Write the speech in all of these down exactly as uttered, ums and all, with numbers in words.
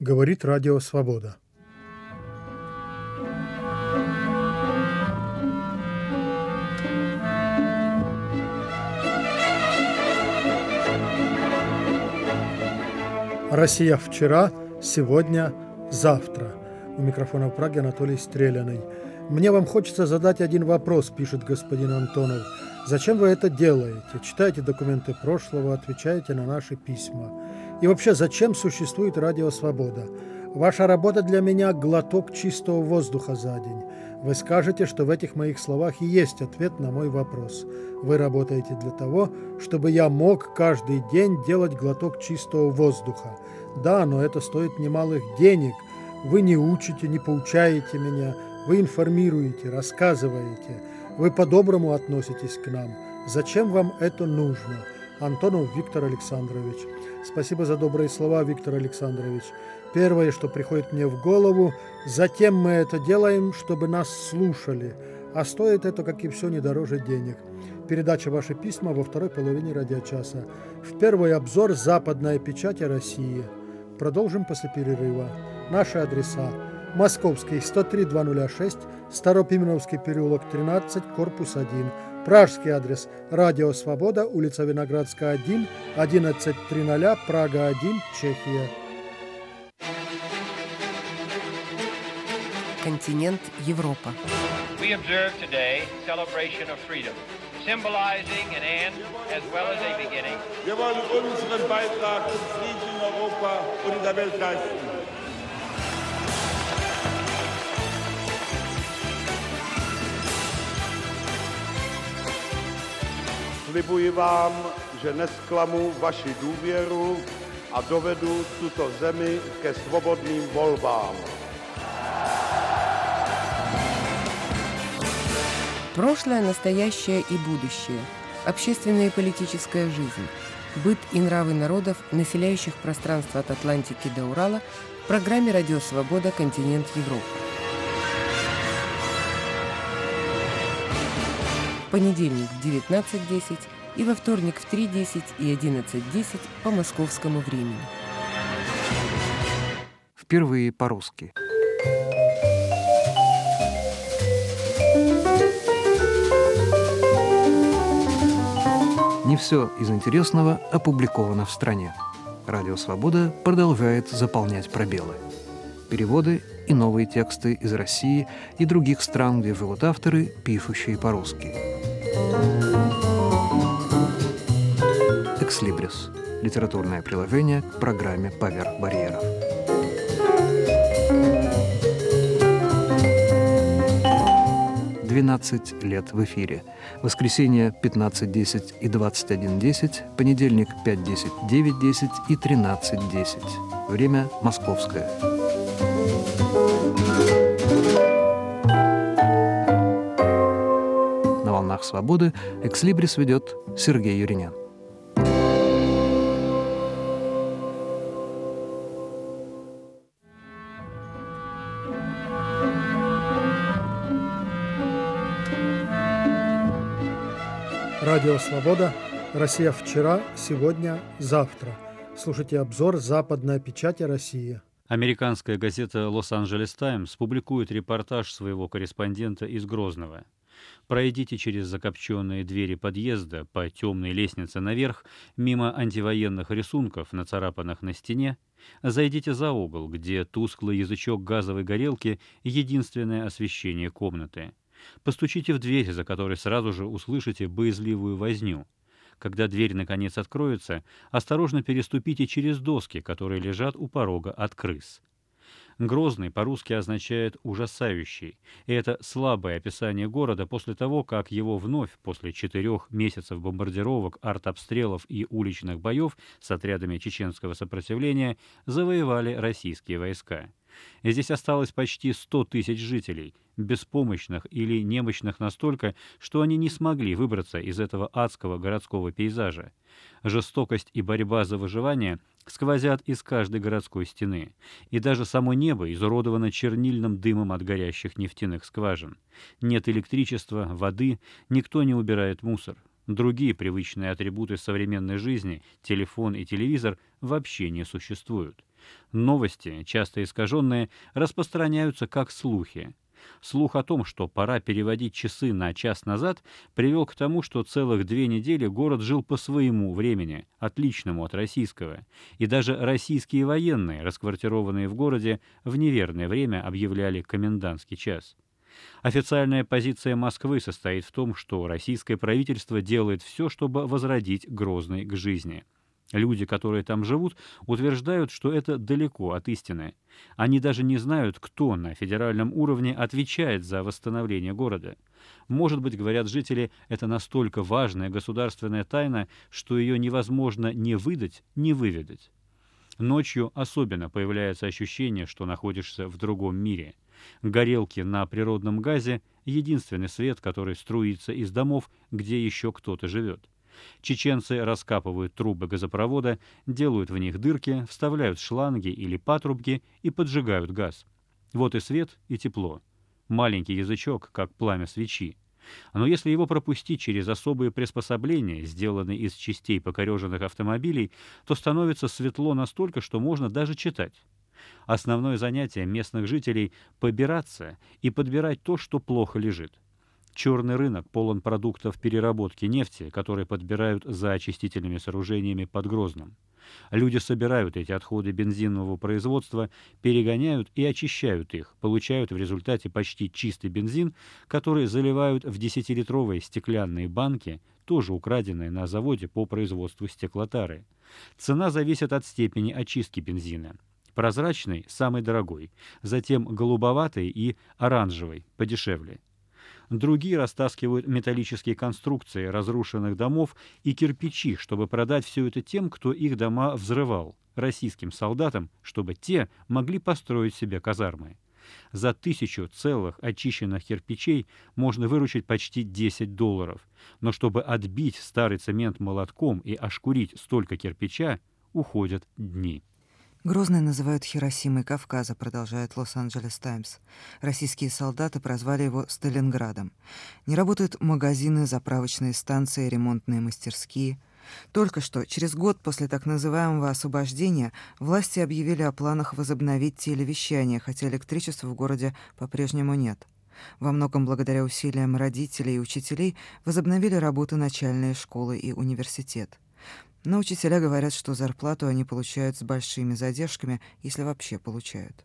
Говорит Радио Свобода. Россия вчера, сегодня, завтра. У микрофона в Праге Анатолий Стреляный. Мне вам хочется задать один вопрос, пишет господин Антонов. Зачем вы это делаете? Читаете документы прошлого, отвечаете на наши письма. И вообще, зачем существует Радио Свобода? Ваша работа для меня – глоток чистого воздуха за день. Вы скажете, что в этих моих словах и есть ответ на мой вопрос. Вы работаете для того, чтобы я мог каждый день делать глоток чистого воздуха. Да, но это стоит немалых денег. Вы не учите, не поучаете меня, вы информируете, рассказываете. Вы по-доброму относитесь к нам. Зачем вам это нужно? Антонов Виктор Александрович. Спасибо за добрые слова, Виктор Александрович. Первое, что приходит мне в голову, затем мы это делаем, чтобы нас слушали. А стоит это, как и все, не дороже денег. Передача «Ваши письма» во второй половине радиочаса. В первый обзор «Западная печать о России». Продолжим после перерыва. Наши адреса. Московский сто три двести шесть, Старопименовский переулок тринадцать, корпус один. Пражский адрес. Радио Свобода, улица Виноградская, один, одиннадцать триста, Прага один, Чехия. Континент Европа. We observe today celebration of freedom, symbolizing an end as well as a beginning. Wir wollen unseren Beitrag zum Frieden in Europa und in der Welt leisten. Slibuji vám, že nesklamu vaši důvěru a dovedu tuto zemi ke svobodným volbám. Прошлое, настоящее и будущее. Общественная и политическая жизнь. Быт и нравы народов, населяющих пространство от Атлантики до Урала, в программе «Радио Свобода. Континент Европа». В понедельник в девятнадцать десять и во вторник в три десять и одиннадцать десять по московскому времени. Впервые по-русски. Не все из интересного опубликовано в стране. Радио «Свобода» продолжает заполнять пробелы. Переводы и новые тексты из России и других стран, где живут авторы, пишущие по-русски. «Экслибрис» – литературное приложение к программе «Поверх барьеров». двенадцать лет в эфире. Воскресенье пятнадцать десять и двадцать один десять, понедельник пять десять, девять десять и тринадцать десять. Время московское. На волнах «Свободы» «Экслибрис» ведет Сергей Юринян. Радио Свобода. Россия вчера, сегодня, завтра. Слушайте обзор «Западная печать о России». Американская газета «Лос-Анджелес Таймс» публикует репортаж своего корреспондента из Грозного. Пройдите через закопченные двери подъезда по темной лестнице наверх, мимо антивоенных рисунков, нацарапанных на стене, зайдите за угол, где тусклый язычок газовой горелки — единственное освещение комнаты. Постучите в дверь, за которой сразу же услышите боязливую возню. Когда дверь наконец откроется, осторожно переступите через доски, которые лежат у порога от крыс. Грозный по-русски означает «ужасающий», и это слабое описание города после того, как его вновь, после четырех месяцев бомбардировок, артобстрелов и уличных боев с отрядами чеченского сопротивления, завоевали российские войска. И здесь осталось почти сто тысяч жителей, беспомощных или немощных настолько, что они не смогли выбраться из этого адского городского пейзажа. Жестокость и борьба за выживание сквозят из каждой городской стены, и даже само небо изуродовано чернильным дымом от горящих нефтяных скважин. Нет электричества, воды, никто не убирает мусор. Другие привычные атрибуты современной жизни, телефон и телевизор, вообще не существуют. Новости, часто искаженные, распространяются как слухи. Слух о том, что пора переводить часы на час назад, привел к тому, что целых две недели город жил по своему времени, отличному от российского, и даже российские военные, расквартированные в городе, в неверное время объявляли комендантский час. Официальная позиция Москвы состоит в том, что российское правительство делает все, чтобы возродить Грозный к жизни. Люди, которые там живут, утверждают, что это далеко от истины. Они даже не знают, кто на федеральном уровне отвечает за восстановление города. Может быть, говорят жители, это настолько важная государственная тайна, что ее невозможно ни выдать, ни выведать. Ночью особенно появляется ощущение, что находишься в другом мире. Горелки на природном газе — единственный свет, который струится из домов, где еще кто-то живет. Чеченцы раскапывают трубы газопровода, делают в них дырки, вставляют шланги или патрубки и поджигают газ. Вот и свет, и тепло. Маленький язычок, как пламя свечи. Но если его пропустить через особые приспособления, сделанные из частей покореженных автомобилей, то становится светло настолько, что можно даже читать. Основное занятие местных жителей — побираться и подбирать то, что плохо лежит. Черный рынок полон продуктов переработки нефти, которые подбирают за очистительными сооружениями под Грозным. Люди собирают эти отходы бензинового производства, перегоняют и очищают их, получают в результате почти чистый бензин, который заливают в десятилитровые стеклянные банки, тоже украденные на заводе по производству стеклотары. Цена зависит от степени очистки бензина. Прозрачный – самый дорогой, затем голубоватый и оранжевый – подешевле. Другие растаскивают металлические конструкции разрушенных домов и кирпичи, чтобы продать все это тем, кто их дома взрывал, российским солдатам, чтобы те могли построить себе казармы. За тысячу целых очищенных кирпичей можно выручить почти десять долларов. Но чтобы отбить старый цемент молотком и ошкурить столько кирпича, уходят дни. Грозный называют Хиросимой Кавказа, продолжает Лос-Анджелес Таймс. Российские солдаты прозвали его Сталинградом. Не работают магазины, заправочные станции, ремонтные мастерские. Только что, через год после так называемого освобождения, власти объявили о планах возобновить телевещание, хотя электричества в городе по-прежнему нет. Во многом благодаря усилиям родителей и учителей возобновили работу начальные школы и университет. Но учителя говорят, что зарплату они получают с большими задержками, если вообще получают.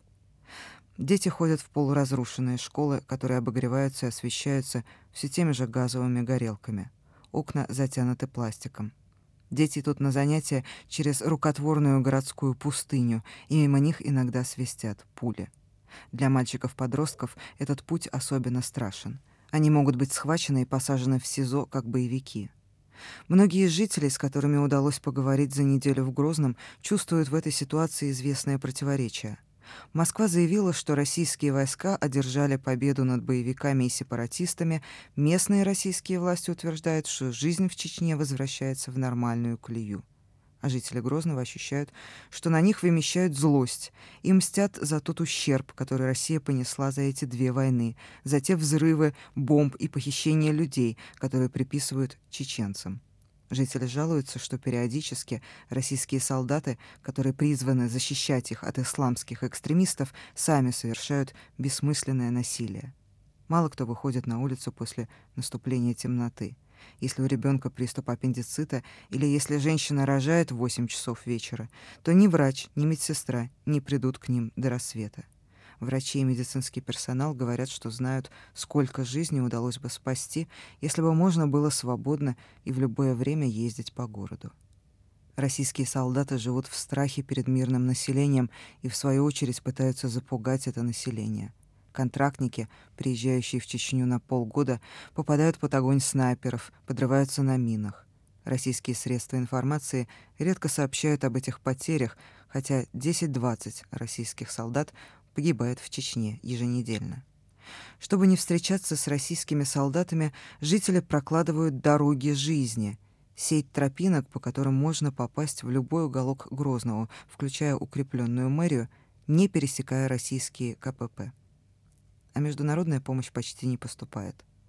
Дети ходят в полуразрушенные школы, которые обогреваются и освещаются все теми же газовыми горелками. Окна затянуты пластиком. Дети идут на занятия через рукотворную городскую пустыню, и мимо них иногда свистят пули. Для мальчиков-подростков этот путь особенно страшен. Они могут быть схвачены и посажены в СИЗО, как боевики. Многие жители, с которыми удалось поговорить за неделю в Грозном, чувствуют в этой ситуации известное противоречие. Москва заявила, что российские войска одержали победу над боевиками и сепаратистами. Местные российские власти утверждают, что жизнь в Чечне возвращается в нормальную колею. А жители Грозного ощущают, что на них вымещают злость и мстят за тот ущерб, который Россия понесла за эти две войны, за те взрывы, бомб и похищения людей, которые приписывают чеченцам. Жители жалуются, что периодически российские солдаты, которые призваны защищать их от исламских экстремистов, сами совершают бессмысленное насилие. Мало кто выходит на улицу после наступления темноты. Если у ребенка приступ аппендицита или если женщина рожает в восемь часов вечера, то ни врач, ни медсестра не придут к ним до рассвета. Врачи и медицинский персонал говорят, что знают, сколько жизней удалось бы спасти, если бы можно было свободно и в любое время ездить по городу. Российские солдаты живут в страхе перед мирным населением и, в свою очередь, пытаются запугать это население. Контрактники, приезжающие в Чечню на полгода, попадают под огонь снайперов, подрываются на минах. Российские средства информации редко сообщают об этих потерях, хотя десять-двадцать российских солдат погибает в Чечне еженедельно. Чтобы не встречаться с российскими солдатами, жители прокладывают дороги жизни, сеть тропинок, по которым можно попасть в любой уголок Грозного, включая укрепленную мэрию, не пересекая российские ка пэ пэ. А международная помощь почти не поступает.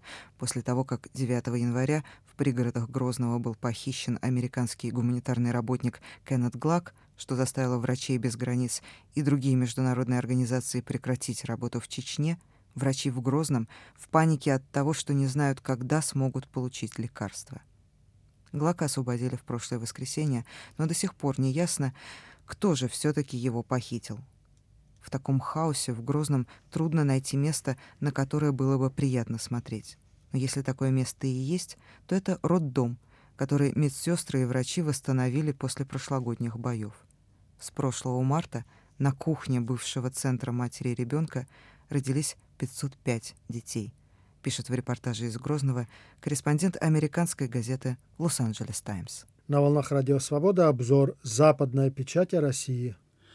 После того, как девятого января в пригородах Грозного был похищен американский гуманитарный работник Кеннет Глак, что заставило врачей без границ и другие международные организации прекратить работу в Чечне, врачи в Грозном в панике от того, что не знают, когда смогут получить лекарства. Глака освободили в прошлое воскресенье, но до сих пор не ясно, кто же все-таки его похитил. В таком хаосе в Грозном трудно найти место, на которое было бы приятно смотреть. Но если такое место и есть, то это роддом, который медсестры и врачи восстановили после прошлогодних боев. С прошлого марта на кухне бывшего центра матери и ребенка родились пятьсот пять детей, пишет в репортаже из Грозного корреспондент американской газеты «Лос-Анджелес Таймс». На волнах Радио Свобода обзор «Западная печать о России».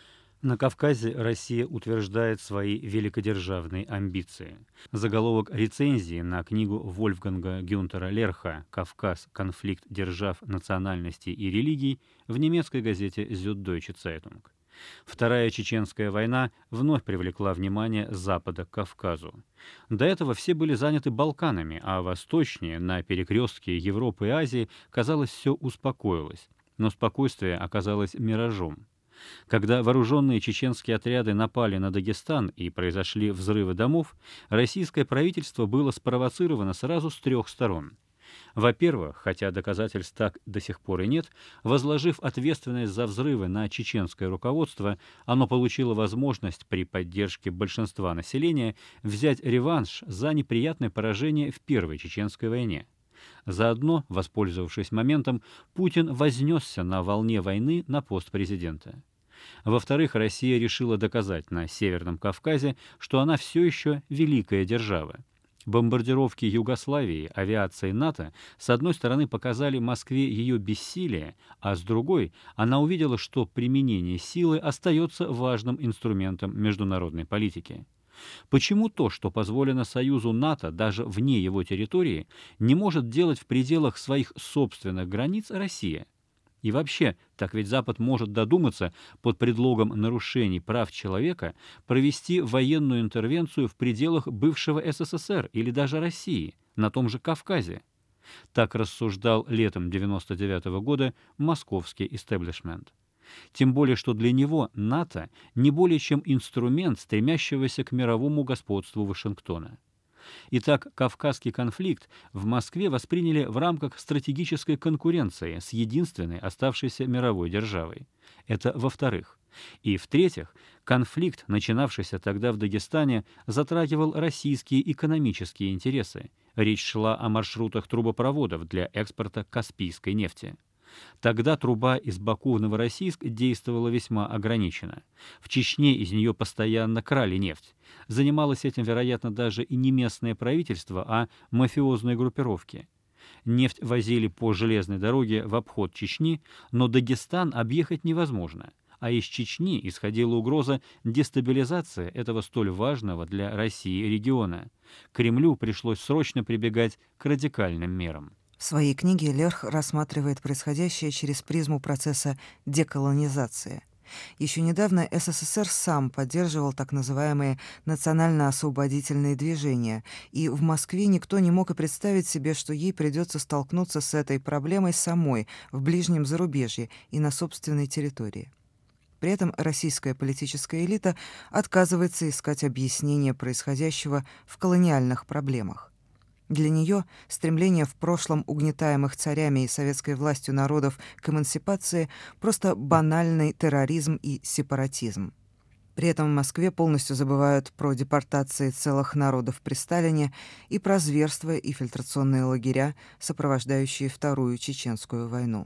На Кавказе Россия утверждает свои великодержавные амбиции. Заголовок рецензии на книгу Вольфганга Гюнтера Лерха «Кавказ. Конфликт держав, национальностей и религий» в немецкой газете «Süddeutsche Zeitung». Вторая Чеченская война вновь привлекла внимание Запада к Кавказу. До этого все были заняты Балканами, а восточнее, на перекрестке Европы и Азии, казалось, все успокоилось. Но спокойствие оказалось миражом. Когда вооруженные чеченские отряды напали на Дагестан и произошли взрывы домов, российское правительство было спровоцировано сразу с трех сторон. Во-первых, хотя доказательств так до сих пор и нет, возложив ответственность за взрывы на чеченское руководство, оно получило возможность при поддержке большинства населения взять реванш за неприятное поражение в Первой Чеченской войне. Заодно, воспользовавшись моментом, Путин вознесся на волне войны на пост президента. Во-вторых, Россия решила доказать на Северном Кавказе, что она все еще великая держава. Бомбардировки Югославии авиацией НАТО с одной стороны показали Москве ее бессилие, а с другой она увидела, что применение силы остается важным инструментом международной политики. Почему то, что позволено Союзу НАТО даже вне его территории, не может делать в пределах своих собственных границ Россия? И вообще, так ведь Запад может додуматься под предлогом нарушений прав человека провести военную интервенцию в пределах бывшего СССР или даже России, на том же Кавказе. Так рассуждал летом девяносто девятого года московский истеблишмент. Тем более, что для него НАТО не более чем инструмент, стремящегося к мировому господству Вашингтона. Итак, Кавказский конфликт в Москве восприняли в рамках стратегической конкуренции с единственной оставшейся мировой державой. Это во-вторых. И в-третьих, конфликт, начинавшийся тогда в Дагестане, затрагивал российские экономические интересы. Речь шла о маршрутах трубопроводов для экспорта каспийской нефти. Тогда труба из Баку в Новороссийск действовала весьма ограниченно. В Чечне из нее постоянно крали нефть. Занималось этим, вероятно, даже и не местное правительство, а мафиозные группировки. Нефть возили по железной дороге в обход Чечни, но Дагестан объехать невозможно. А из Чечни исходила угроза дестабилизации этого столь важного для России региона. Кремлю пришлось срочно прибегать к радикальным мерам. В своей книге Лерх рассматривает происходящее через призму процесса деколонизации. Еще недавно СССР сам поддерживал так называемые национально-освободительные движения, и в Москве никто не мог и представить себе, что ей придется столкнуться с этой проблемой самой в ближнем зарубежье и на собственной территории. При этом российская политическая элита отказывается искать объяснение происходящего в колониальных проблемах. Для нее стремление в прошлом угнетаемых царями и советской властью народов к эмансипации просто банальный терроризм и сепаратизм. При этом в Москве полностью забывают про депортации целых народов при Сталине и про зверства и фильтрационные лагеря, сопровождающие Вторую Чеченскую войну.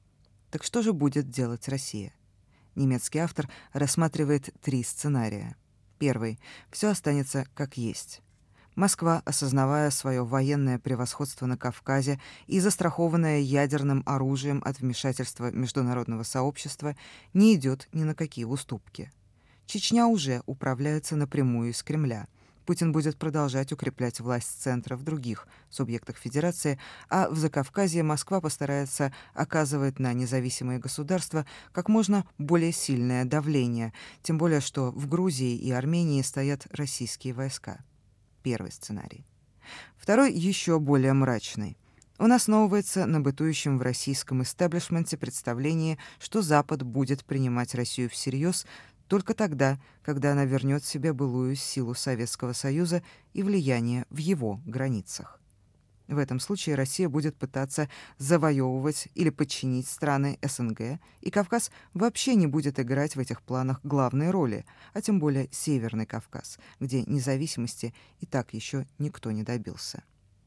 Так что же будет делать Россия? Немецкий автор рассматривает три сценария. Первый — все останется как есть. Москва, осознавая свое военное превосходство на Кавказе и застрахованная ядерным оружием от вмешательства международного сообщества, не идет ни на какие уступки. Чечня уже управляется напрямую из Кремля. Путин будет продолжать укреплять власть центра в других субъектах Федерации, а в Закавказье Москва постарается оказывать на независимые государства как можно более сильное давление, тем более что в Грузии и Армении стоят российские войска. Первый сценарий. Второй еще более мрачный. Он основывается на бытующем в российском истеблишменте представлении, что Запад будет принимать Россию всерьез только тогда, когда она вернет себе былую силу Советского Союза и влияние в его границах. В этом случае Россия будет пытаться завоевывать или подчинить страны СНГ, и Кавказ вообще не будет играть в этих планах главной роли, а тем более Северный Кавказ, где независимости и так еще никто не добился.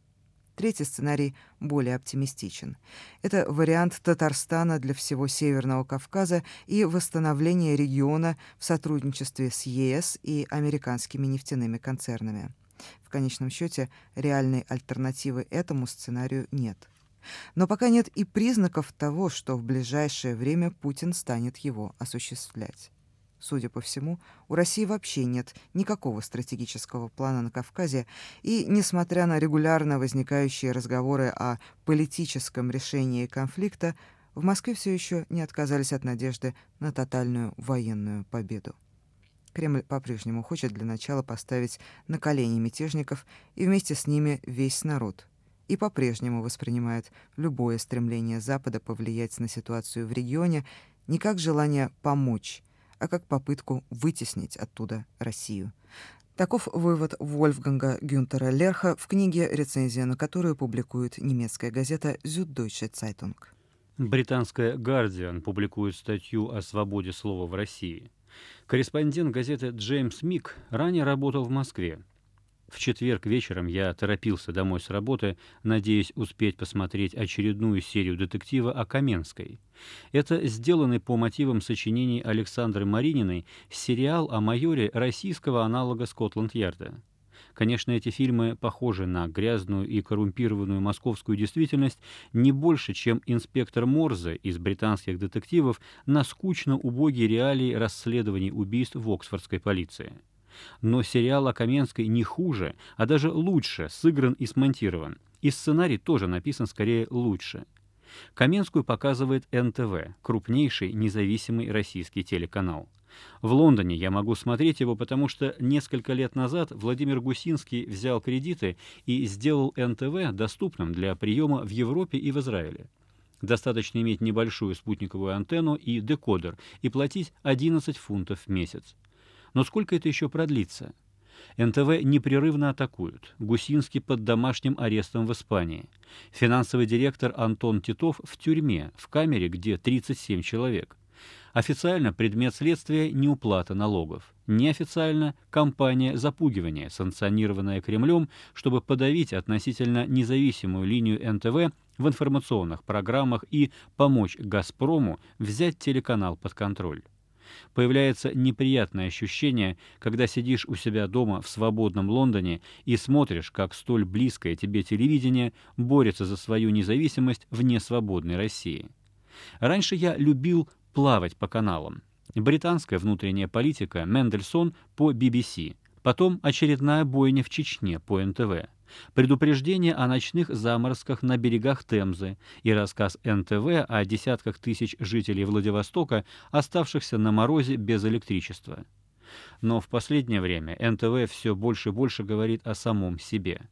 Третий сценарий более оптимистичен. Это вариант Татарстана для всего Северного Кавказа и восстановление региона в сотрудничестве с ЕС и американскими нефтяными концернами. В конечном счете, реальной альтернативы этому сценарию нет. Но пока нет и признаков того, что в ближайшее время Путин станет его осуществлять. Судя по всему, у России вообще нет никакого стратегического плана на Кавказе, и, несмотря на регулярно возникающие разговоры о политическом решении конфликта, в Москве все еще не отказались от надежды на тотальную военную победу. Кремль по-прежнему хочет для начала поставить на колени мятежников и вместе с ними весь народ, и по-прежнему воспринимает любое стремление Запада повлиять на ситуацию в регионе не как желание помочь, а как попытку вытеснить оттуда Россию. Таков вывод Вольфганга Гюнтера Лерха в книге, рецензия на которую публикует немецкая газета «Süddeutsche Zeitung». Британская «Гардиан» публикует статью о свободе слова в России. Корреспондент газеты Джеймс Мик ранее работал в Москве. В четверг вечером я торопился домой с работы, надеясь успеть посмотреть очередную серию детектива о Каменской. Это сделанный по мотивам сочинений Александры Марининой сериал о майоре российского аналога Скотланд-Ярда. Конечно, эти фильмы похожи на грязную и коррумпированную московскую действительность не больше, чем инспектор Морзе из британских детективов на скучно убогие реалии расследований убийств в оксфордской полиции. Но сериал о Каменской не хуже, а даже лучше сыгран и смонтирован. И сценарий тоже написан скорее лучше. Каменскую показывает эн тэ вэ, крупнейший независимый российский телеканал. В Лондоне я могу смотреть его, потому что несколько лет назад Владимир Гусинский взял кредиты и сделал эн тэ вэ доступным для приема в Европе и в Израиле. Достаточно иметь небольшую спутниковую антенну и декодер и платить одиннадцать фунтов в месяц. Но сколько это еще продлится? эн тэ вэ непрерывно атакуют. Гусинский под домашним арестом в Испании. Финансовый директор Антон Титов в тюрьме, в камере, где тридцать семь человек. Официально предмет следствия – неуплата налогов. Неофициально – кампания запугивания, санкционированная Кремлем, чтобы подавить относительно независимую линию эн тэ вэ в информационных программах и помочь «Газпрому» взять телеканал под контроль. Появляется неприятное ощущение, когда сидишь у себя дома в свободном Лондоне и смотришь, как столь близкое тебе телевидение борется за свою независимость в несвободной России. Раньше я любил плавать по каналам. Британская внутренняя политика Мендельсон по би би си, потом очередная бойня в Чечне по эн тэ вэ, предупреждение о ночных заморозках на берегах Темзы и рассказ эн тэ вэ о десятках тысяч жителей Владивостока, оставшихся на морозе без электричества. Но в последнее время эн тэ вэ все больше и больше говорит о самом себе.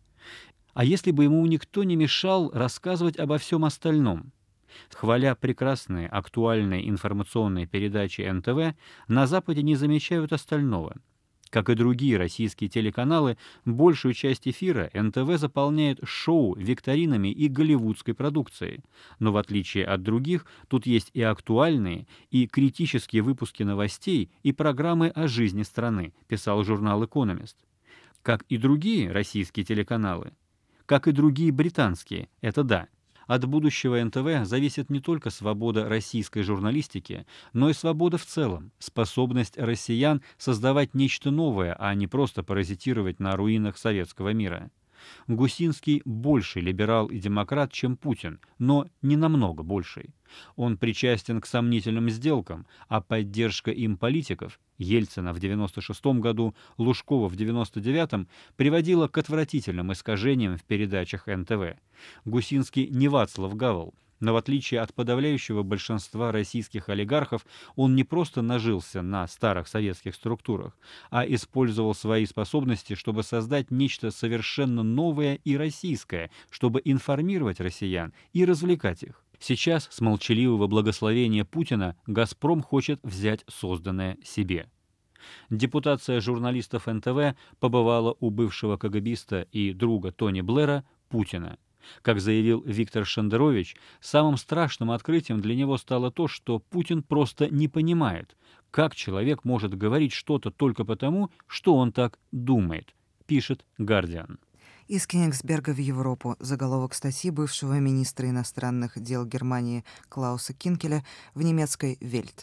А если бы ему никто не мешал рассказывать обо всем остальном? Хваля прекрасные актуальные информационные передачи эн тэ вэ, на Западе не замечают остального. Как и другие российские телеканалы, большую часть эфира эн тэ вэ заполняет шоу, викторинами и голливудской продукцией. Но в отличие от других, тут есть и актуальные, и критические выпуски новостей и программы о жизни страны, писал журнал «Экономист». Как и другие российские телеканалы, как и другие британские, это да. От будущего эн тэ вэ зависит не только свобода российской журналистики, но и свобода в целом, способность россиян создавать нечто новое, а не просто паразитировать на руинах советского мира. Гусинский больший либерал и демократ, чем Путин, но не намного больший. Он причастен к сомнительным сделкам, а поддержка им политиков, Ельцина в девяносто шестом году, Лужкова в девяносто девятом, приводила к отвратительным искажениям в передачах эн тэ вэ. Гусинский не Вацлав Гавел. Но в отличие от подавляющего большинства российских олигархов, он не просто нажился на старых советских структурах, а использовал свои способности, чтобы создать нечто совершенно новое и российское, чтобы информировать россиян и развлекать их. Сейчас с молчаливого благословения Путина «Газпром» хочет взять созданное себе. Депутация журналистов эн тэ вэ побывала у бывшего КГБиста и друга Тони Блэра Путина. Как заявил Виктор Шендерович, самым страшным открытием для него стало то, что Путин просто не понимает, как человек может говорить что-то только потому, что он так думает, пишет «Гардиан». Из Кёнигсберга в Европу. Заголовок статьи бывшего министра иностранных дел Германии Клауса Кинкеля в немецкой «Вельт».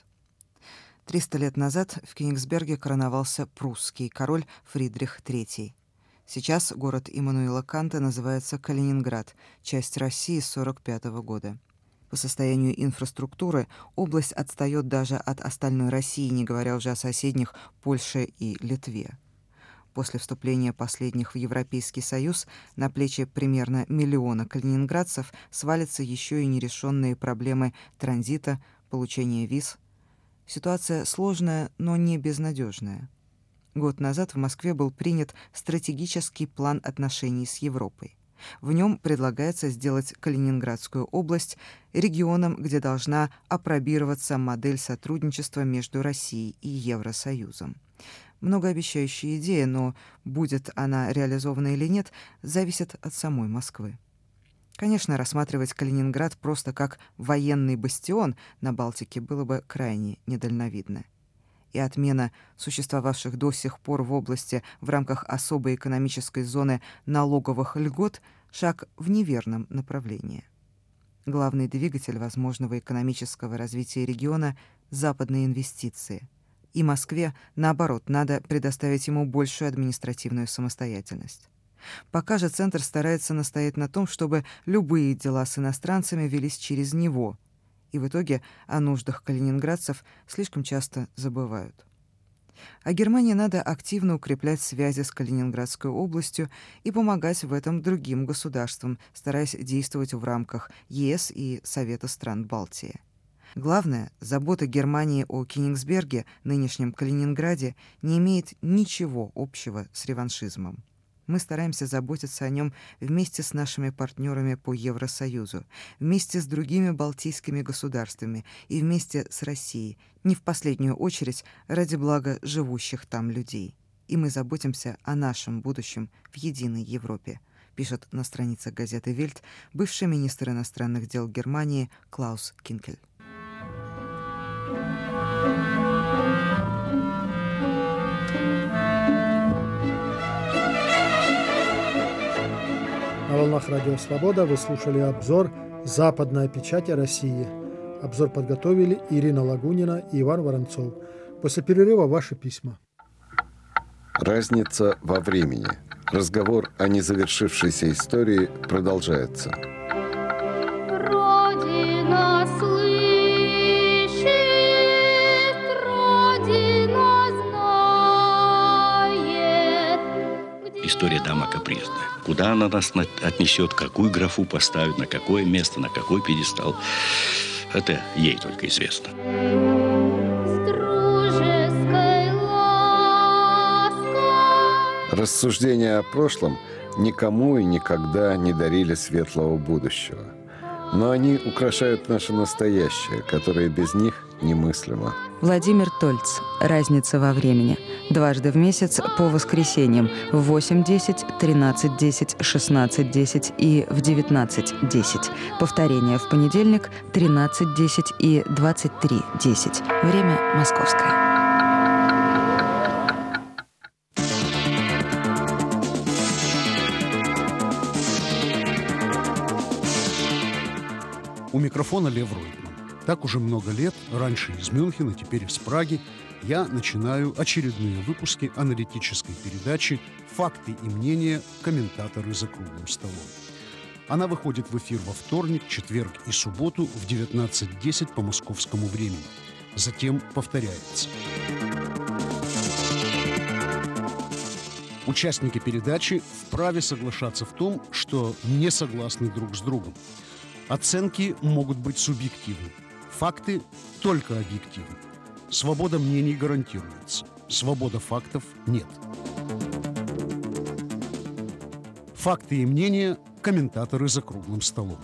Триста лет назад в Кёнигсберге короновался прусский король Фридрих третий. Сейчас город Иммануила Канта называется Калининград, часть России с сорок пятого года. По состоянию инфраструктуры область отстает даже от остальной России, не говоря уже о соседних Польше и Литве. После вступления последних в Европейский Союз на плечи примерно миллиона калининградцев свалятся еще и нерешенные проблемы транзита, получения виз. Ситуация сложная, но не безнадежная. Год назад в Москве был принят стратегический план отношений с Европой. В нем предлагается сделать Калининградскую область регионом, где должна апробироваться модель сотрудничества между Россией и Евросоюзом. Многообещающая идея, но будет она реализована или нет, зависит от самой Москвы. Конечно, рассматривать Калининград просто как военный бастион на Балтике было бы крайне недальновидно. И отмена существовавших до сих пор в области в рамках особой экономической зоны налоговых льгот – шаг в неверном направлении. Главный двигатель возможного экономического развития региона – западные инвестиции. И Москве, наоборот, надо предоставить ему большую административную самостоятельность. Пока же Центр старается настоять на том, чтобы любые дела с иностранцами велись через него, и в итоге о нуждах калининградцев слишком часто забывают. А Германии надо активно укреплять связи с Калининградской областью и помогать в этом другим государствам, стараясь действовать в рамках е эс и Совета стран Балтии. Главное, забота Германии о Кёнигсберге, нынешнем Калининграде, не имеет ничего общего с реваншизмом. Мы стараемся заботиться о нем вместе с нашими партнерами по Евросоюзу, вместе с другими балтийскими государствами и вместе с Россией, не в последнюю очередь ради блага живущих там людей. И мы заботимся о нашем будущем в единой Европе, пишет на страницах газеты «Вельт» бывший министр иностранных дел Германии Клаус Кинкель. На волнах Радио Свобода вы слушали обзор «Западная печать России». Обзор подготовили Ирина Лагунина и Иван Воронцов. После перерыва ваши письма. Разница во времени. Разговор о незавершившейся истории продолжается. Родина слышит, Родина знает. История дама капризная. Куда она нас отнесет, какую графу поставит, на какое место, на какой пьедестал, это ей только известно. Рассуждения о прошлом никому и никогда не дарили светлого будущего. Но они украшают наше настоящее, которое без них немыслимо. Владимир Тольц. «Разница во времени». Дважды в месяц по воскресеньям в восемь десять, тринадцать десять, шестнадцать десять и в девятнадцать десять. Повторение в понедельник тринадцать десять и двадцать три десять. Время московское. У микрофона Лев Ройтман. Так уже много лет, раньше из Мюнхена, теперь из Праги, я начинаю очередные выпуски аналитической передачи «Факты и мнения. Комментаторы за круглым столом». Она выходит в эфир во вторник, четверг и субботу в девятнадцать десять по московскому времени. Затем повторяется. Участники передачи вправе соглашаться в том, что не согласны друг с другом. Оценки могут быть субъективны. Факты только объективны. Свобода мнений гарантируется. Свобода фактов нет. Факты и мнения – комментаторы за круглым столом.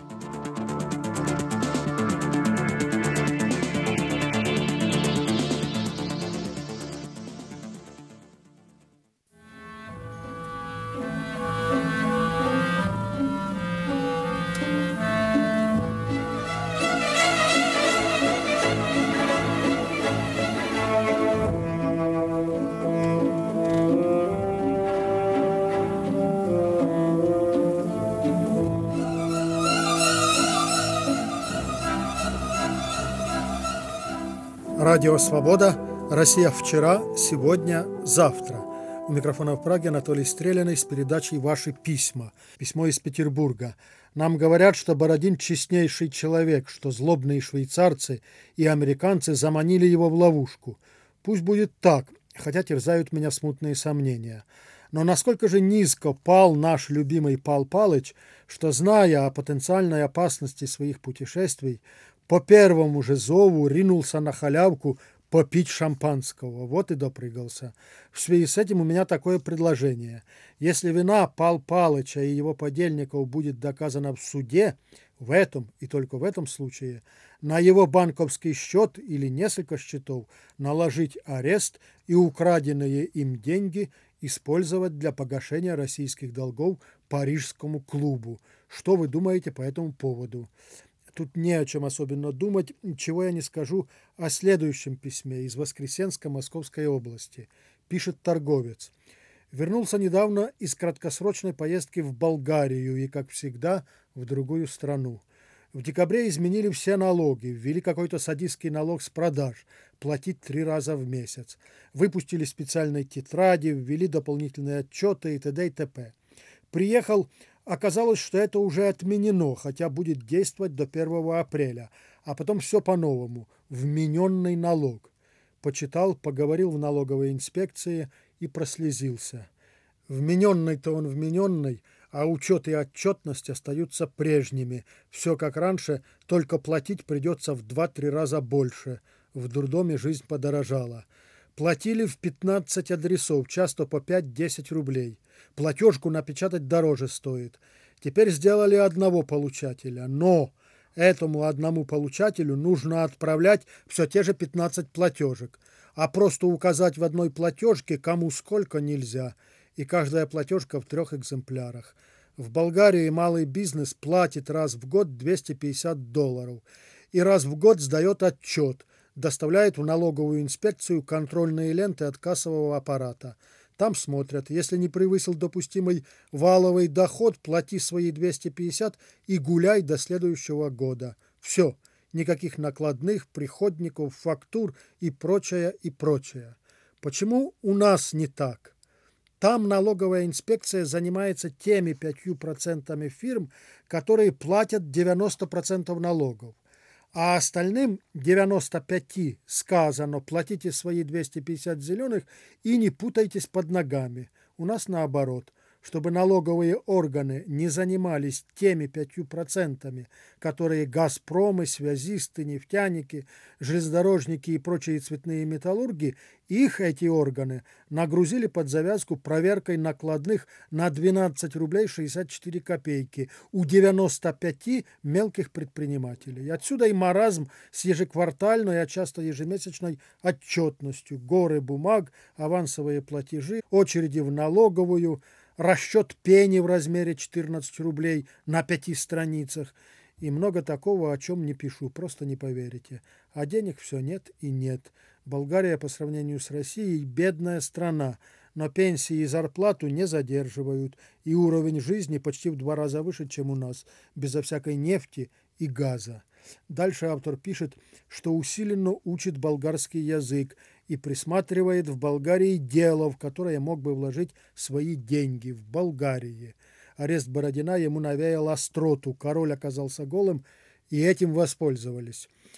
Радио «Свобода», Россия вчера, сегодня, завтра. У микрофона в Праге Анатолий Стреляный с передачей «Ваши письма». Письмо из Петербурга. Нам говорят, что Бородин честнейший человек, что злобные швейцарцы и американцы заманили его в ловушку. Пусть будет так, хотя терзают меня смутные сомнения. Но насколько же низко пал наш любимый Пал Палыч, что, зная о потенциальной опасности своих путешествий, по первому же зову ринулся на халявку попить шампанского. Вот и допрыгался. В связи с этим у меня такое предложение. Если вина Пал Палыча и его подельников будет доказана в суде, в этом и только в этом случае, на его банковский счет или несколько счетов наложить арест и украденные им деньги использовать для погашения российских долгов Парижскому клубу. Что вы думаете по этому поводу? Тут не о чем особенно думать, чего я не скажу о следующем письме из Воскресенска Московской области. Пишет торговец. Вернулся недавно из краткосрочной поездки в Болгарию и, как всегда, в другую страну. В декабре изменили все налоги, ввели какой-то садистский налог с продаж, платить три раза в месяц. Выпустили специальные тетради, ввели дополнительные отчеты и т.д. и т.п. Приехал, оказалось, что это уже отменено, хотя будет действовать до первого апреля, а потом все по-новому, вмененный налог. Почитал, поговорил в налоговой инспекции и прослезился. Вмененный-то он вмененный, а учет и отчетность остаются прежними. Все как раньше, только платить придется в два-три раза больше. В дурдоме жизнь подорожала. Платили в пятнадцать адресов, часто по пять-десять рублей. Платежку напечатать дороже стоит. Теперь сделали одного получателя, но этому одному получателю нужно отправлять все те же пятнадцать платежек, а просто указать в одной платежке кому сколько нельзя, и каждая платежка в трех экземплярах. В Болгарии малый бизнес платит раз в год двести пятьдесят долларов и раз в год сдает отчет, доставляет в налоговую инспекцию контрольные ленты от кассового аппарата. Там смотрят, если не превысил допустимый валовый доход, плати свои двести пятьдесят и гуляй до следующего года. Все, никаких накладных, приходников, фактур и прочее, и прочее. Почему у нас не так? Там налоговая инспекция занимается теми пятью процентами фирм, которые платят девяносто процентов налогов. А остальным девяносто пяти сказано, платите свои двести пятьдесят зеленых и не путайтесь под ногами. У нас наоборот, чтобы налоговые органы не занимались теми пятью процентами, которые газпромы, связисты, нефтяники, железнодорожники и прочие цветные металлурги, их эти органы нагрузили под завязку проверкой накладных на двенадцать рублей шестьдесят четыре копейки у девяноста пяти мелких предпринимателей. Отсюда и маразм с ежеквартальной, а часто ежемесячной отчетностью, горы бумаг, авансовые платежи, очереди в налоговую, расчет пени в размере четырнадцать рублей на пяти страницах и много такого, о чем не пишу, просто не поверите. А денег все нет и нет. Болгария по сравнению с Россией бедная страна, но пенсии и зарплату не задерживают, и уровень жизни почти в два раза выше, чем у нас, безо всякой нефти и газа. Дальше автор пишет, что усиленно учит болгарский язык и присматривает в Болгарии дело, в которое мог бы вложить свои деньги, в Болгарии. Арест Бородина ему навеял остроту, король оказался голым, и этим воспользовались.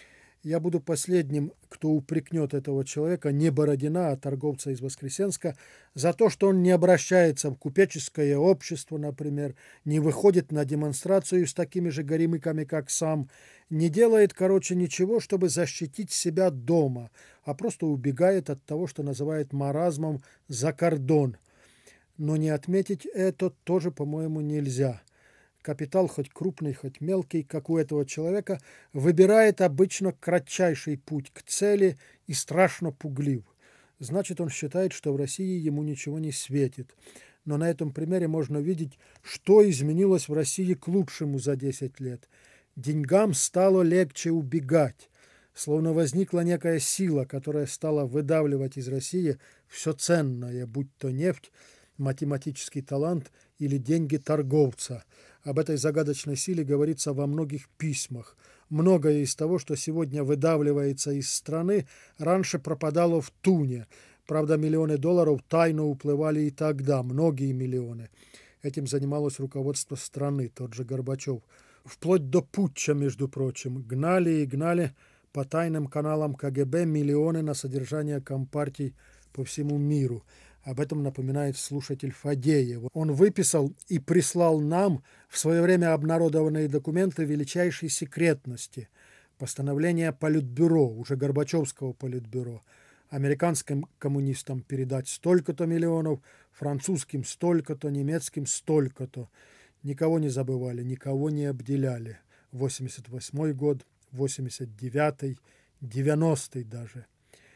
Я буду последним, кто упрекнет этого человека, не Бородина, а торговца из Воскресенска, за то, что он не обращается в купеческое общество, например, не выходит на демонстрацию с такими же горемыками, как сам, не делает, короче, ничего, чтобы защитить себя дома, а просто убегает от того, что называет маразмом, за кордон. Но не отметить это тоже, по-моему, нельзя. Капитал, хоть крупный, хоть мелкий, как у этого человека, выбирает обычно кратчайший путь к цели и страшно пуглив. Значит, он считает, что в России ему ничего не светит. Но на этом примере можно видеть, что изменилось в России к лучшему за десять лет. Деньгам стало легче убегать. Словно возникла некая сила, которая стала выдавливать из России все ценное, будь то нефть, математический талант или деньги торговца. Об этой загадочной силе говорится во многих письмах. Многое из того, что сегодня выдавливается из страны, раньше пропадало в туне. Правда, миллионы долларов тайно уплывали и тогда, многие миллионы. Этим занималось руководство страны, тот же Горбачев. Вплоть до путча, между прочим. Гнали и гнали по тайным каналам ка гэ бэ миллионы на содержание компартий по всему миру. Об этом напоминает слушатель Фадеев. Он выписал и прислал нам в свое время обнародованные документы величайшей секретности. Постановление Политбюро, уже Горбачевского Политбюро. Американским коммунистам передать столько-то миллионов, французским столько-то, немецким столько-то. Никого не забывали, никого не обделяли. восемьдесят восьмой год, восемьдесят девятый, девяностый даже.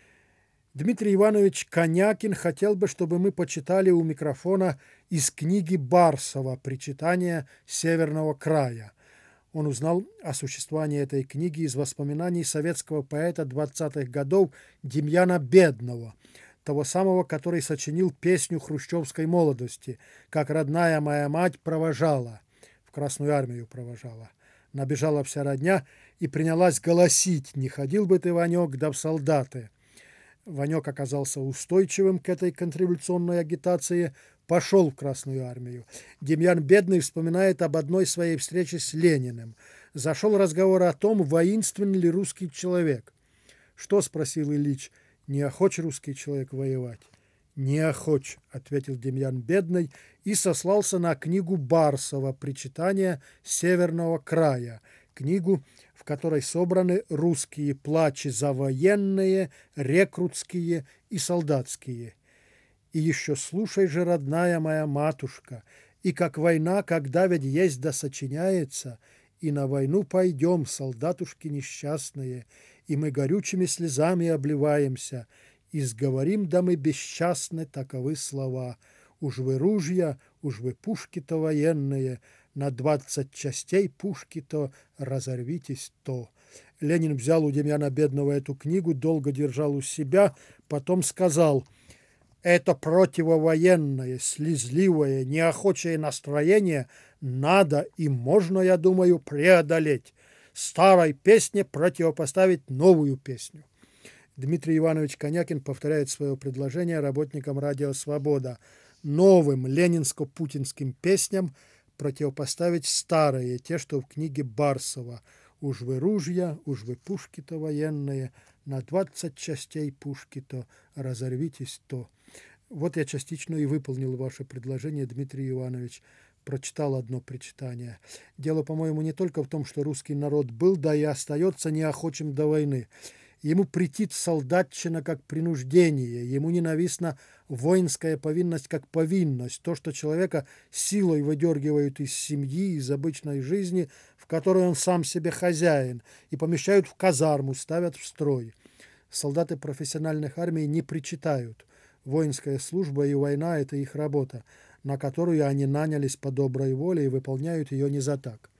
Дмитрий Иванович Конякин хотел бы, чтобы мы почитали у микрофона из книги Барсова «Причитание Северного края». Он узнал о существовании этой книги из воспоминаний советского поэта двадцатых годов Демьяна Бедного, того самого, который сочинил песню хрущевской молодости «Как родная моя мать провожала», в Красную армию провожала. Набежала вся родня и принялась голосить: «Не ходил бы ты, Ванек, да в солдаты». Ванек оказался устойчивым к этой контрреволюционной агитации, пошел в Красную армию. Демьян Бедный вспоминает об одной своей встрече с Лениным. Зашел разговор о том, воинственен ли русский человек. «Что?» — спросил Ильич. «Не охоч русский человек воевать?» «Не охоч», — ответил Демьян Бедный и сослался на книгу Барсова «Причитание Северного края», книгу, в которой собраны русские плачи за военные, рекрутские и солдатские. «И еще слушай же, родная моя матушка, и как война, когда ведь есть да сочиняется, и на войну пойдем, солдатушки несчастные, и мы горючими слезами обливаемся, и сговорим да мы бесчастны таковы слова. Уж вы ружья, уж вы пушки-то военные, на двадцать частей пушки-то разорвитесь то». Ленин взял у Демьяна Бедного эту книгу, долго держал у себя, потом сказал: «Это противовоенное, слезливое, неохочее настроение надо и можно, я думаю, преодолеть. Старой песне противопоставить новую песню». Дмитрий Иванович Конякин повторяет свое предложение работникам «Радио Свобода». Новым ленинско-путинским песням противопоставить старые, те, что в книге Барсова. «Уж вы ружья, уж вы пушки-то военные, на двадцать частей пушки-то разорвитесь то». Вот я частично и выполнил ваше предложение, Дмитрий Иванович. Прочитал одно причитание. Дело, по-моему, не только в том, что русский народ был, да и остается неохочим до войны. Ему претит солдатчина как принуждение, ему ненавистна воинская повинность как повинность, то, что человека силой выдергивают из семьи, из обычной жизни, в которой он сам себе хозяин, и помещают в казарму, ставят в строй. Солдаты профессиональных армий не причитают. Воинская служба и война – это их работа, на которую они нанялись по доброй воле и выполняют ее не за так.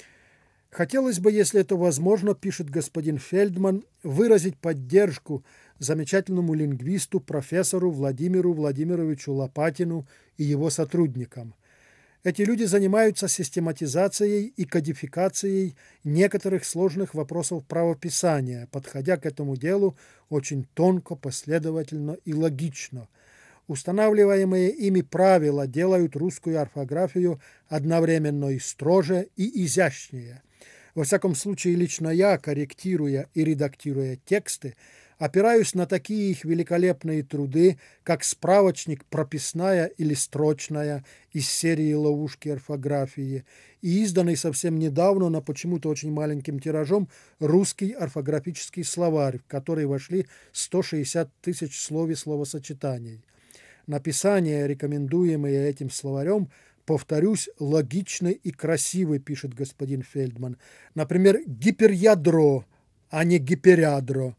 Хотелось бы, если это возможно, пишет господин Фельдман, выразить поддержку замечательному лингвисту, профессору Владимиру Владимировичу Лопатину и его сотрудникам. Эти люди занимаются систематизацией и кодификацией некоторых сложных вопросов правописания, подходя к этому делу очень тонко, последовательно и логично. Устанавливаемые ими правила делают русскую орфографию одновременно и строже, и изящнее. Во всяком случае, лично я, корректируя и редактируя тексты, опираюсь на такие их великолепные труды, как справочник «Прописная» или «Строчная» из серии «Ловушки орфографии» и изданный совсем недавно, но почему-то очень маленьким тиражом, русский орфографический словарь, в который вошли сто шестьдесят тысяч слов и словосочетаний. Написание, рекомендуемое этим словарем, повторюсь, логичный и красивый, пишет господин Фельдман. Например, гиперядро, а не гиперядро.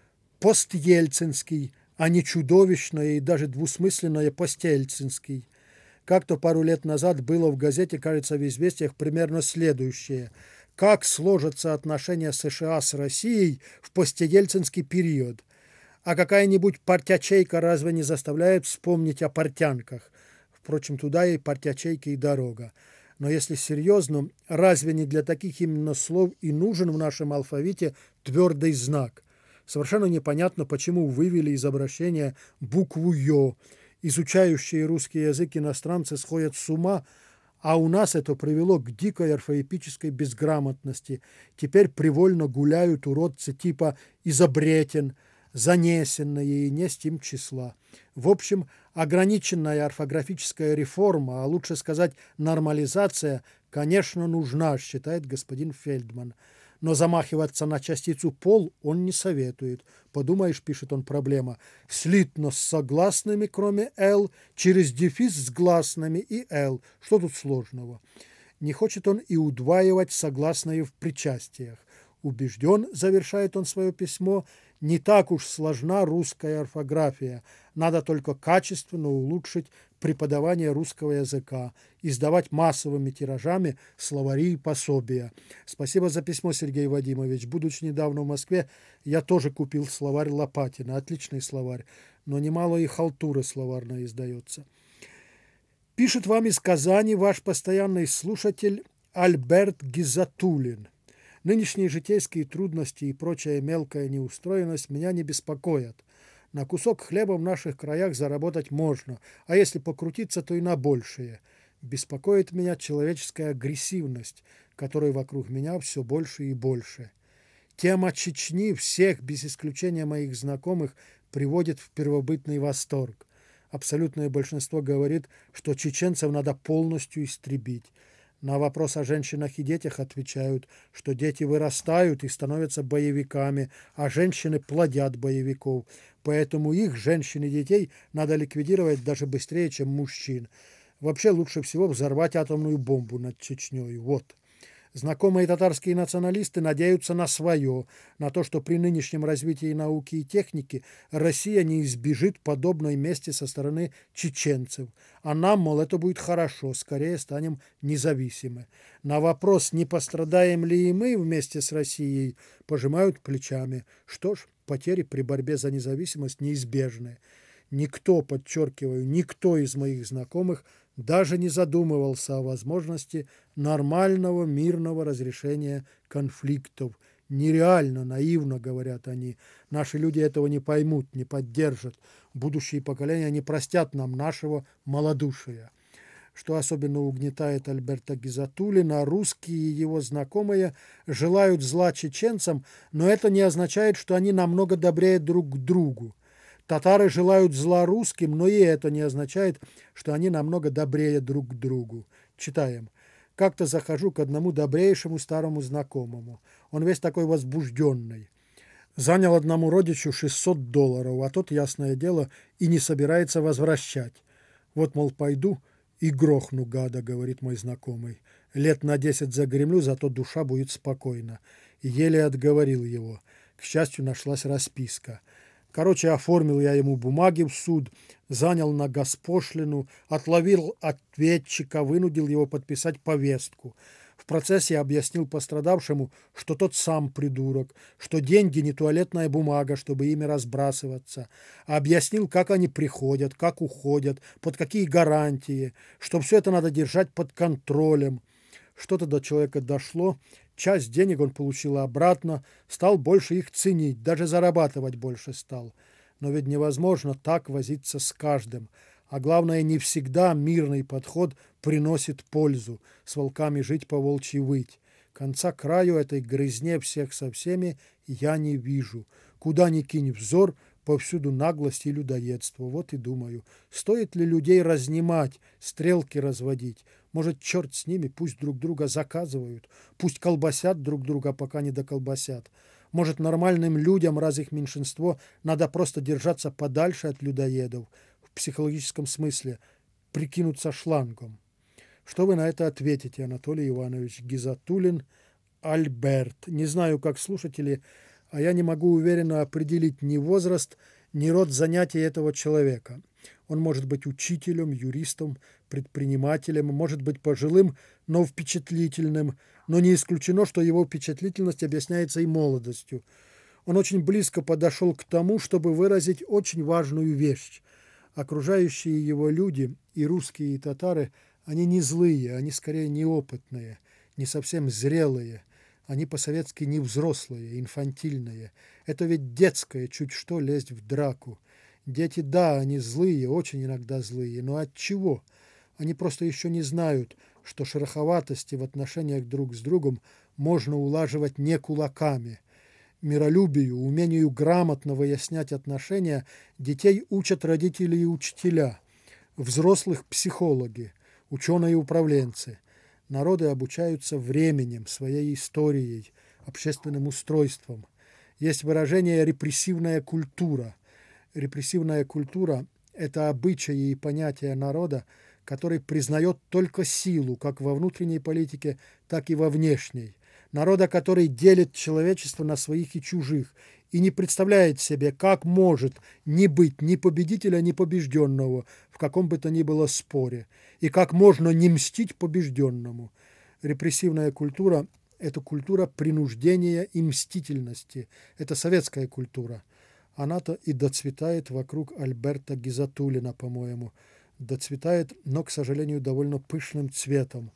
Постельцинский, а не чудовищное и даже двусмысленное постельцинский. Как-то пару лет назад было в газете, кажется, в «Известиях» примерно следующее. Как сложатся отношения США с Россией в постельцинский период? А какая-нибудь портячейка разве не заставляет вспомнить о портянках? Впрочем, туда и портячейки, и дорога. Но если серьезно, разве не для таких именно слов и нужен в нашем алфавите твердый знак? Совершенно непонятно, почему вывели из обращения букву «ё». Изучающие русский язык иностранцы сходят с ума, а у нас это привело к дикой орфоэпической безграмотности. Теперь привольно гуляют уродцы типа «изобретен», «занесенные» и не с тем числа. В общем, ограниченная орфографическая реформа, а лучше сказать нормализация, конечно, нужна, считает господин Фельдман. Но замахиваться на частицу «пол» он не советует. Подумаешь, пишет он, проблема. Слитно с согласными, кроме «л», через дефис с гласными и «л». Что тут сложного? Не хочет он и удваивать согласные в причастиях. Убежден, завершает он свое письмо, не так уж сложна русская орфография. Надо только качественно улучшить преподавание русского языка, издавать массовыми тиражами словари и пособия. Спасибо за письмо, Сергей Вадимович. Будучи недавно в Москве, я тоже купил словарь Лопатина. Отличный словарь, но немало и халтуры словарной издается. Пишет вам из Казани ваш постоянный слушатель Альберт Гизатуллин. Нынешние житейские трудности и прочая мелкая неустроенность меня не беспокоят. На кусок хлеба в наших краях заработать можно, а если покрутиться, то и на большее. Беспокоит меня человеческая агрессивность, которой вокруг меня все больше и больше. Тема Чечни всех, без исключения моих знакомых, приводит в первобытный восторг. Абсолютное большинство говорит, что чеченцев надо полностью истребить. На вопрос о женщинах и детях отвечают, что дети вырастают и становятся боевиками, а женщины плодят боевиков. Поэтому их, женщин и детей, надо ликвидировать даже быстрее, чем мужчин. Вообще лучше всего взорвать атомную бомбу над Чечней. Вот. Знакомые татарские националисты надеются на свое, на то, что при нынешнем развитии науки и техники Россия не избежит подобной мести со стороны чеченцев. А нам, мол, это будет хорошо, скорее станем независимы. На вопрос, не пострадаем ли и мы вместе с Россией, пожимают плечами. Что ж, потери при борьбе за независимость неизбежны. Никто, подчеркиваю, никто из моих знакомых даже не задумывался о возможности нормального мирного разрешения конфликтов. Нереально, наивно, говорят они. Наши люди этого не поймут, не поддержат. Будущие поколения не простят нам нашего малодушия. Что особенно угнетает Альберта Гизатуллина, русские и его знакомые желают зла чеченцам, но это не означает, что они намного добрее друг к другу. Татары желают зла русским, но и это не означает, что они намного добрее друг к другу. Читаем. Как-то захожу к одному добрейшему старому знакомому. Он весь такой возбужденный. Занял одному родичу шестьсот долларов, а тот, ясное дело, и не собирается возвращать. Вот, мол, пойду и грохну гада, говорит мой знакомый. Лет на десять загремлю, зато душа будет спокойна. И еле отговорил его. К счастью, нашлась расписка. Короче, оформил я ему бумаги в суд, занял на госпошлину, отловил ответчика, вынудил его подписать повестку. В процессе объяснил пострадавшему, что тот сам придурок, что деньги не туалетная бумага, чтобы ими разбрасываться. Объяснил, как они приходят, как уходят, под какие гарантии, что все это надо держать под контролем. Что-то до человека дошло. Часть денег он получил обратно, стал больше их ценить, даже зарабатывать больше стал. Но ведь невозможно так возиться с каждым. А главное, не всегда мирный подход приносит пользу. С волками жить, по волчьи выть. Конца краю этой грызне всех со всеми я не вижу. Куда ни кинь взор, повсюду наглость и людоедство. Вот и думаю, стоит ли людей разнимать, стрелки разводить. Может, черт с ними, пусть друг друга заказывают, пусть колбасят друг друга, пока не доколбасят. Может, нормальным людям, раз их меньшинство, надо просто держаться подальше от людоедов, в психологическом смысле, прикинуться шлангом. Что вы на это ответите, Анатолий Иванович? Гизатуллин, Альберт. Не знаю, как слушатели, а я не могу уверенно определить ни возраст, ни род занятий этого человека. Он может быть учителем, юристом, предпринимателем, может быть пожилым, но впечатлительным, но не исключено, что его впечатлительность объясняется и молодостью. Он очень близко подошел к тому, чтобы выразить очень важную вещь. Окружающие его люди, и русские, и татары, они не злые, они скорее неопытные, не совсем зрелые. Они по-советски не взрослые, инфантильные. Это ведь детское, чуть что лезть в драку. Дети, да, они злые, очень иногда злые, но от чего? Они просто еще не знают, что шероховатости в отношениях друг с другом можно улаживать не кулаками. Миролюбию, умению грамотно выяснять отношения детей учат родители и учителя, взрослых – психологи, ученые и управленцы. Народы обучаются временем, своей историей, общественным устройством. Есть выражение «репрессивная культура». Репрессивная культура – это обычаи и понятия народа, который признает только силу, как во внутренней политике, так и во внешней. Народа, который делит человечество на своих и чужих, и не представляет себе, как может не быть ни победителя, ни побежденного в каком бы то ни было споре, и как можно не мстить побежденному. Репрессивная культура – это культура принуждения и мстительности. Это советская культура. Она-то и доцветает вокруг Альберта Гизатуллина, по-моему. Доцветает, но, к сожалению, довольно пышным цветом.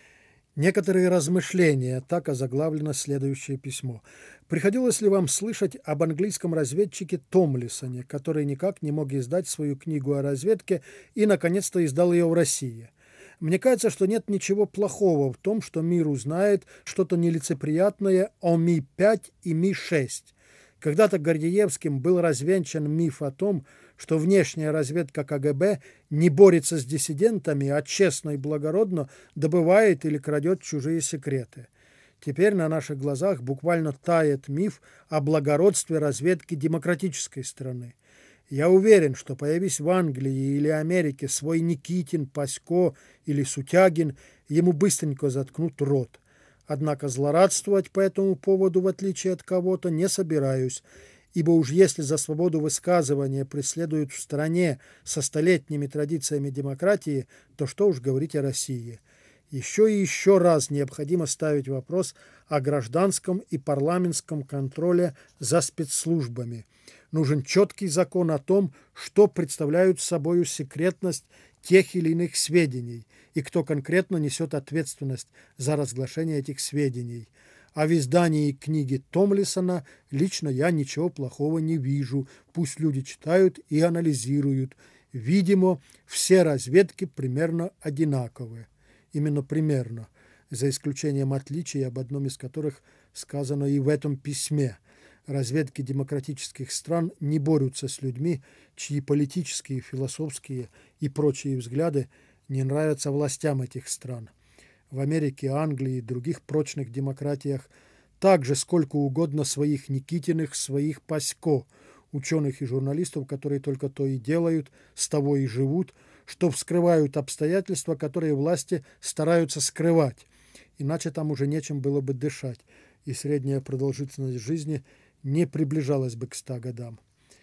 Некоторые размышления, так озаглавлено следующее письмо. Приходилось ли вам слышать об английском разведчике Томлисоне, который никак не мог издать свою книгу о разведке и, наконец-то, издал ее в России? Мне кажется, что нет ничего плохого в том, что мир узнает что-то нелицеприятное о Ми пять и Ми шесть. Когда-то Гордеевским был развенчан миф о том, что внешняя разведка ка гэ бэ не борется с диссидентами, а честно и благородно добывает или крадет чужие секреты. Теперь на наших глазах буквально тает миф о благородстве разведки демократической страны. Я уверен, что появись в Англии или Америке свой Никитин, Пасько или Сутягин, ему быстренько заткнут рот. Однако злорадствовать по этому поводу, в отличие от кого-то, не собираюсь, ибо уж если за свободу высказывания преследуют в стране со столетними традициями демократии, то что уж говорить о России. Еще и еще раз необходимо ставить вопрос о гражданском и парламентском контроле за спецслужбами. Нужен четкий закон о том, что представляют собою секретность тех или иных сведений и кто конкретно несет ответственность за разглашение этих сведений. А в издании книги Томлисона лично я ничего плохого не вижу. Пусть люди читают и анализируют. Видимо, все разведки примерно одинаковые. Именно примерно, за исключением отличий, об одном из которых сказано и в этом письме. Разведки демократических стран не борются с людьми, чьи политические, философские и прочие взгляды не нравятся властям этих стран. В Америке, Англии и других прочных демократиях также сколько угодно своих Никитиных, своих Пасько, ученых и журналистов, которые только то и делают, с того и живут, что вскрывают обстоятельства, которые власти стараются скрывать. Иначе там уже нечем было бы дышать, и средняя продолжительность жизни не приближалась бы к ста годам.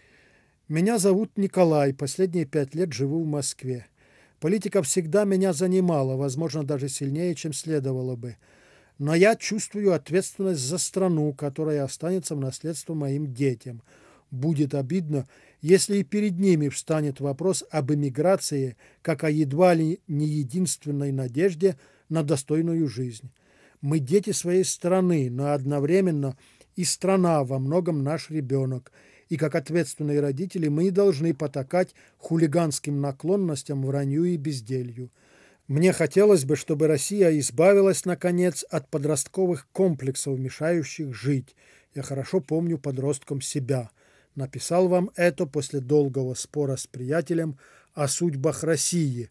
Меня зовут Николай, последние пять лет живу в Москве. Политика всегда меня занимала, возможно, даже сильнее, чем следовало бы. Но я чувствую ответственность за страну, которая останется в наследство моим детям. Будет обидно, если и перед ними встанет вопрос об эмиграции, как о едва ли не единственной надежде на достойную жизнь. Мы дети своей страны, но одновременно и страна во многом наш ребенок. И как ответственные родители мы не должны потакать хулиганским наклонностям, вранью и безделью. Мне хотелось бы, чтобы Россия избавилась, наконец, от подростковых комплексов, мешающих жить. Я хорошо помню подростком себя. Написал вам это после долгого спора с приятелем о судьбах России.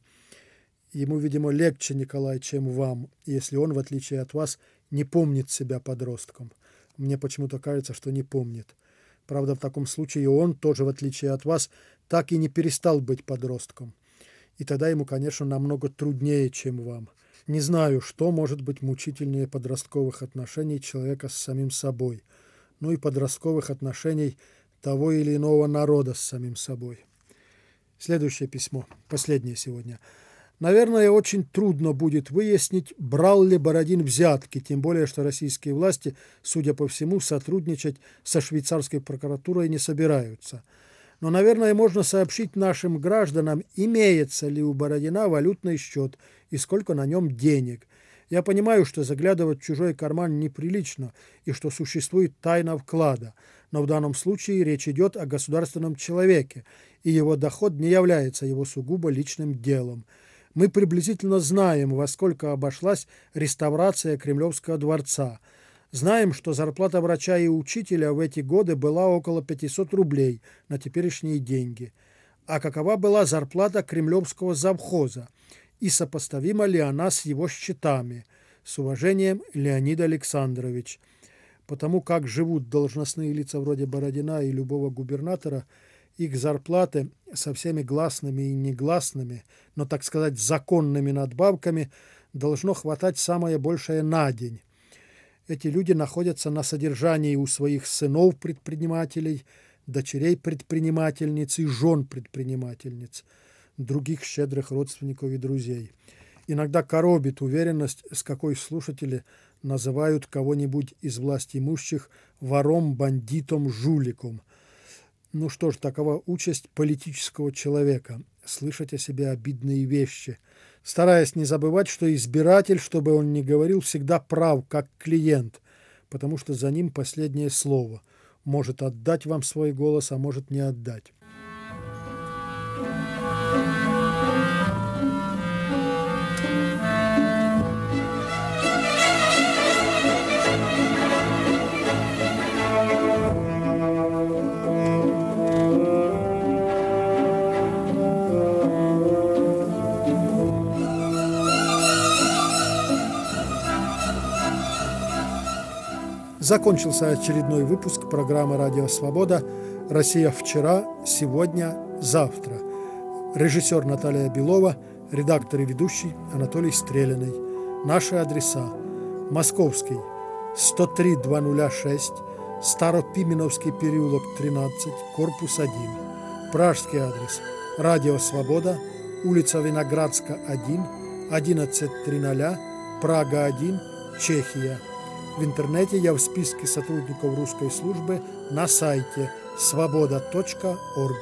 Ему, видимо, легче, Николай, чем вам, если он, в отличие от вас, не помнит себя подростком. Мне почему-то кажется, что не помнит. Правда, в таком случае он, тоже в отличие от вас, так и не перестал быть подростком. И тогда ему, конечно, намного труднее, чем вам. Не знаю, что может быть мучительнее подростковых отношений человека с самим собой, ну и подростковых отношений того или иного народа с самим собой. Следующее письмо, последнее сегодня. Наверное, очень трудно будет выяснить, брал ли Бородин взятки, тем более, что российские власти, судя по всему, сотрудничать со швейцарской прокуратурой не собираются. Но, наверное, можно сообщить нашим гражданам, имеется ли у Бородина валютный счет и сколько на нем денег. Я понимаю, что заглядывать в чужой карман неприлично и что существует тайна вклада, но в данном случае речь идет о государственном человеке, и его доход не является его сугубо личным делом. Мы приблизительно знаем, во сколько обошлась реставрация Кремлевского дворца. Знаем, что зарплата врача и учителя в эти годы была около пятьсот рублей на теперешние деньги. А какова была зарплата Кремлевского завхоза? И сопоставима ли она с его счетами? С уважением, Леонид Александрович. Потому как живут должностные лица вроде Бородина и любого губернатора, их зарплаты со всеми гласными и негласными, но, так сказать, законными надбавками должно хватать самое большее на день. Эти люди находятся на содержании у своих сынов-предпринимателей, дочерей предпринимательниц и жен предпринимательниц, других щедрых родственников и друзей. Иногда коробит уверенность, с какой слушатели называют кого-нибудь из властимущих вором, бандитом, жуликом. Ну что ж, такова участь политического человека – слышать о себе обидные вещи, стараясь не забывать, что избиратель, что бы он ни говорил, всегда прав, как клиент, потому что за ним последнее слово. Может отдать вам свой голос, а может не отдать. Закончился очередной выпуск программы «Радио Свобода» «Россия вчера, сегодня, завтра». Режиссер Наталья Белова, редактор и ведущий Анатолий Стреляный. Наши адреса: Московский, сто три двести шесть, Старопименовский переулок, тринадцать, корпус один. Пражский адрес: Радио Свобода, улица Виноградска, один, одиннадцать триста, Прага, один, Чехия. В интернете я в списке сотрудников русской службы на сайте свобода точка орг.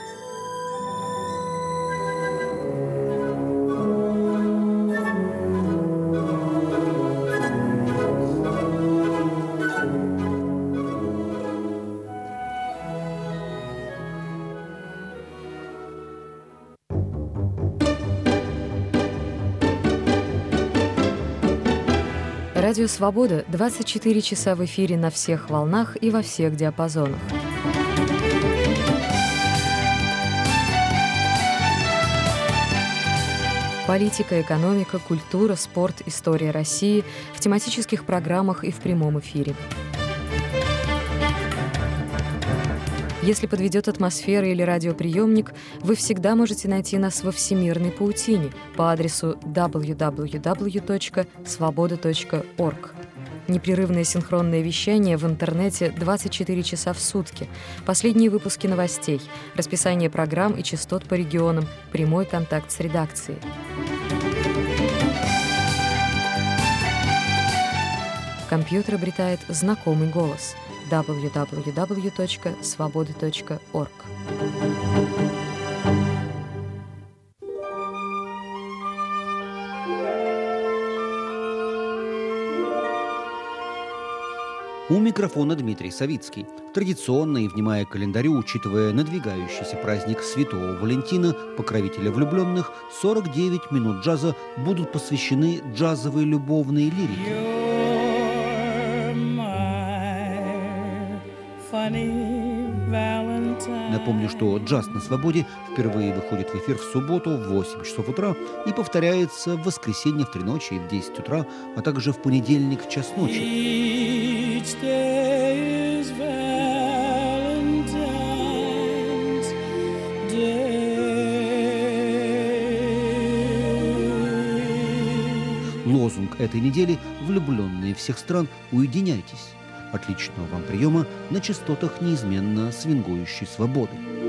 Радио «Свобода» двадцать четыре часа в эфире на всех волнах и во всех диапазонах. Политика, экономика, культура, спорт, история России в тематических программах и в прямом эфире. Если подведет атмосфера или радиоприемник, вы всегда можете найти нас во всемирной паутине по адресу дабл ю дабл ю дабл ю точка свобода точка орг. Непрерывное синхронное вещание в интернете двадцать четыре часа в сутки, последние выпуски новостей, расписание программ и частот по регионам, прямой контакт с редакцией. Компьютер обретает знакомый голос – дабл ю дабл ю дабл ю точка свобода точка орг. У микрофона Дмитрий Савицкий. Традиционно и внимая календарю, учитывая надвигающийся праздник Святого Валентина, покровителя влюбленных, сорок девять минут джаза будут посвящены джазовой любовной лирике. Напомню, что «Джаз на свободе» впервые выходит в эфир в субботу в восемь часов утра и повторяется в воскресенье в три ночи и в десять утра, а также в понедельник в час ночи. Лозунг этой недели «Влюбленные всех стран, уединяйтесь». Отличного вам приема на частотах неизменно свингующей свободы.